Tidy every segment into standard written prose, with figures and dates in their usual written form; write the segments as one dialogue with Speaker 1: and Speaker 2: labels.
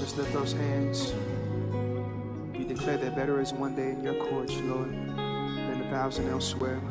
Speaker 1: just lift those hands. We declare that better is one day in your courts, Lord, than 1,000 elsewhere.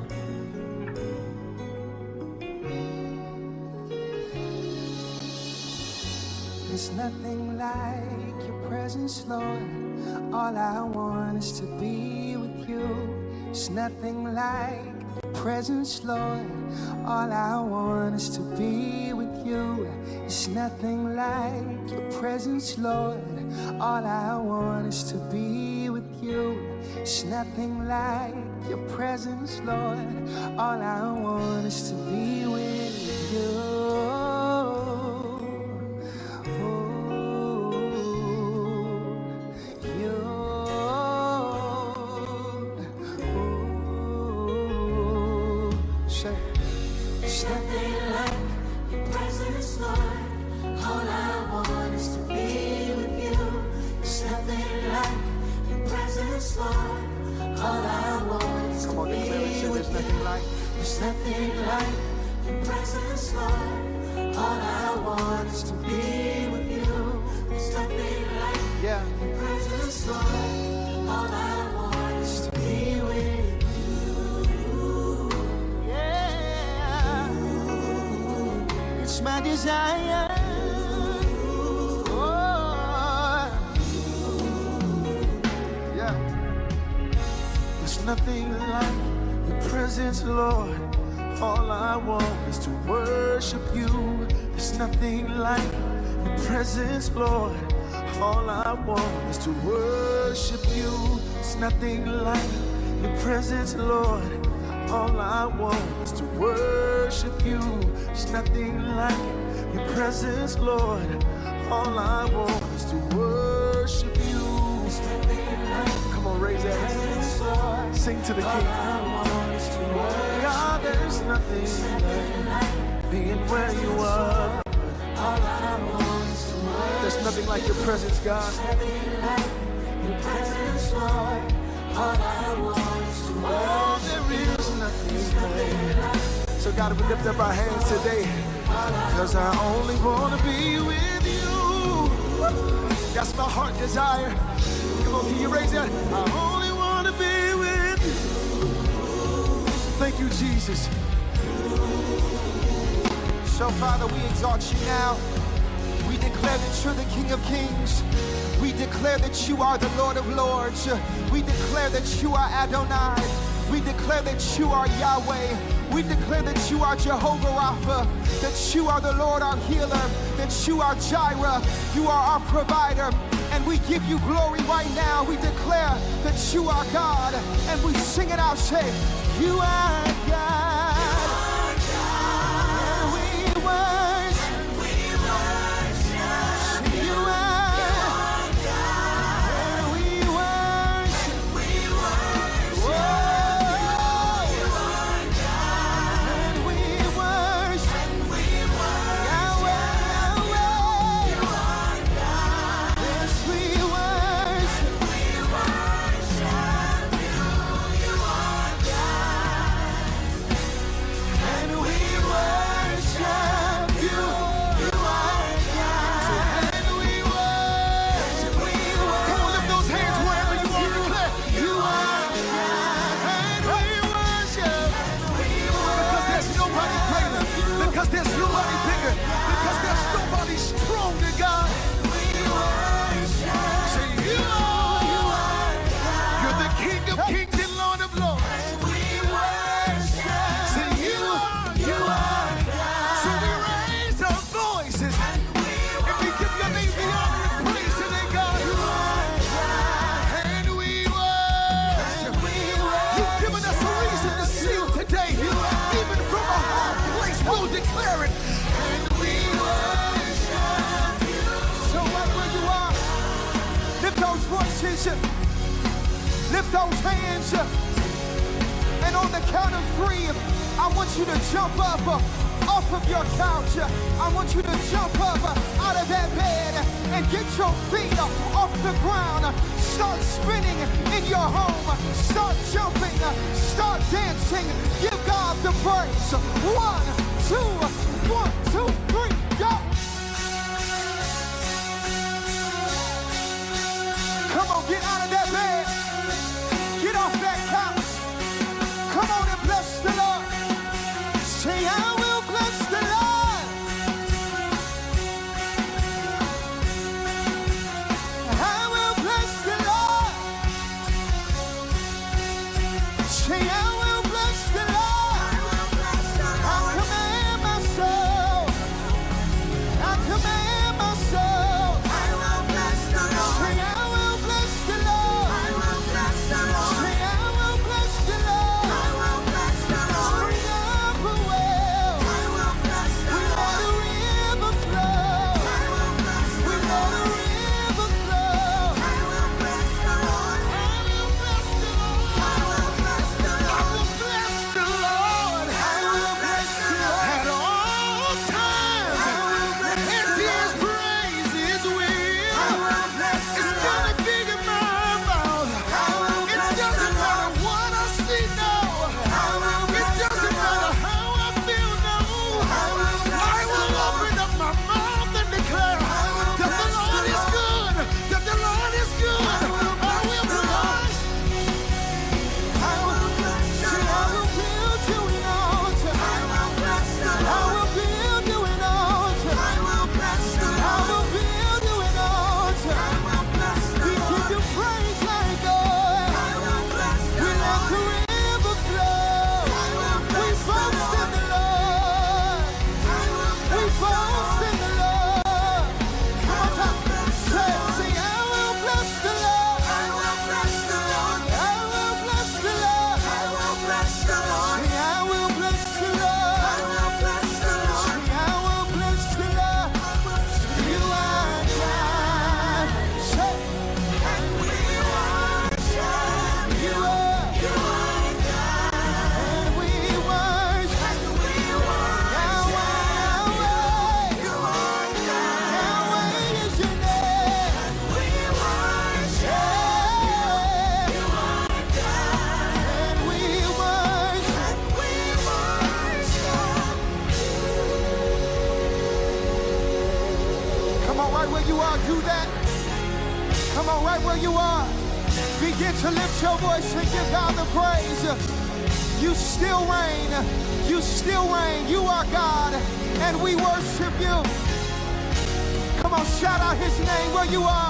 Speaker 2: There's nothing like your presence, Lord. All I want is to be with you. There's nothing like your presence, Lord. All I want is to be with you. There's nothing like your presence, Lord. All I want is to be with you. There's nothing like your presence, Lord. All I want is to be with you.
Speaker 3: There's nothing like your presence, Lord. All I want is to be with you. There's nothing like your presence, Lord. All I want is to be with you.
Speaker 2: Yeah, it's my desire. Oh, yeah. There's nothing like your presence, Lord. All I want is to worship you. There's nothing like your presence, Lord. All I want is to worship you. There's nothing like your presence, Lord. All I want is to worship you. There's nothing like your presence, Lord. All I want is to worship you. Come on, raise that hand. Sing to the King. God, there's nothing like being where you are. There's nothing like your presence, God. Oh, there is nothing like. So God, we lift up our hands today, because I only want to be with you. That's my heart desire. Come on, can you raise that? I only want to be with you. Thank you, Jesus.
Speaker 1: So, Father, we exalt you now. We declare that you're the King of Kings. We declare that you are the Lord of Lords. We declare that you are Adonai. We declare that you are Yahweh. We declare that you are Jehovah Rapha, that you are the Lord our healer, that you are Jireh, you are our provider. And we give you glory right now. We declare that you are God. And we sing it out, say, you are God. And we worship. You are God. And we worship. Whoa. And we worship. Yahweh, Yahweh. Yes, we worship. And we worship you. You are God. And we worship. Come on, lift those hands wherever you are. Declare, you are God. And we worship. Because there's nobody greater. Because there's nobody bigger. Because there's nobody stronger, God. Say, you are. You're the King of Kings and Lord of Lords. Say, you are. So we raise our voices and we give your name the honor and praise today, God. And we worship. You've given us a reason to sing today. Even from a high place, we'll declare it. And we worship you. So right where you are, lift those voices, lift those hands, and on the count of 3, I want you to jump up off of your couch. I want you to jump up out of that bed and get your feet off the ground. Start spinning in your home. Start jumping. Start dancing. Give God the praise. 1, 2, 3, go.
Speaker 2: Get out of that bed. Get off that couch. Come on and bless the Lord. Say, I will bless the Lord. I will bless the Lord. Say, I will bless the Lord. I command my soul. I command my soul. I will bless the Lord. Say, I will bless the Lord. I will bless the Lord. Say, I will bless the Lord. I will bless the Lord. Spring up a well. I will bless the Lord. We let a river flow. I will bless the Lord. We let a river flow. I will bless the Lord. I will bless the Lord. I will bless the Lord. I will bless the Lord. I will bless the Lord. At all times. I will bless the Lord. And his praises will. I will bless the Lord. It's gonna be in my mouth. I will bless the Lord. It doesn't matter what I see now. I will bless the Lord. It doesn't matter how I feel now. I will open up my mouth and declare that the Lord is good. That the Lord is good. I will bless. I will bless the Lord. I will build you an altar. I will bless the Lord. I will build you an altar. I will bless the Lord. I will build you an altar. I will bless the Lord. We give you praise like oil. I will bless the Lord. We let the river flow. I will bless the Lord. We boast in the Lord. I will bless the Lord. We boast in the Lord. Come on, talk. Say, I will bless the Lord. I will bless the Lord. I will bless the Lord. I will bless the Lord. Say, I will bless the Lord. I will bless the Lord. Say, I will bless the Lord. You are God. Say, and we worship you. You are God. And we worship. And we worship Yahweh. You are God. Yahweh is your name. And we worship. You are God. And we worship. And we worship. Come on, right where you are, do that. Come on, right where you are. Begin to lift your voice and give God the praise. You still reign. You still reign. You are God, and we worship you. Come on, shout out his name where you are.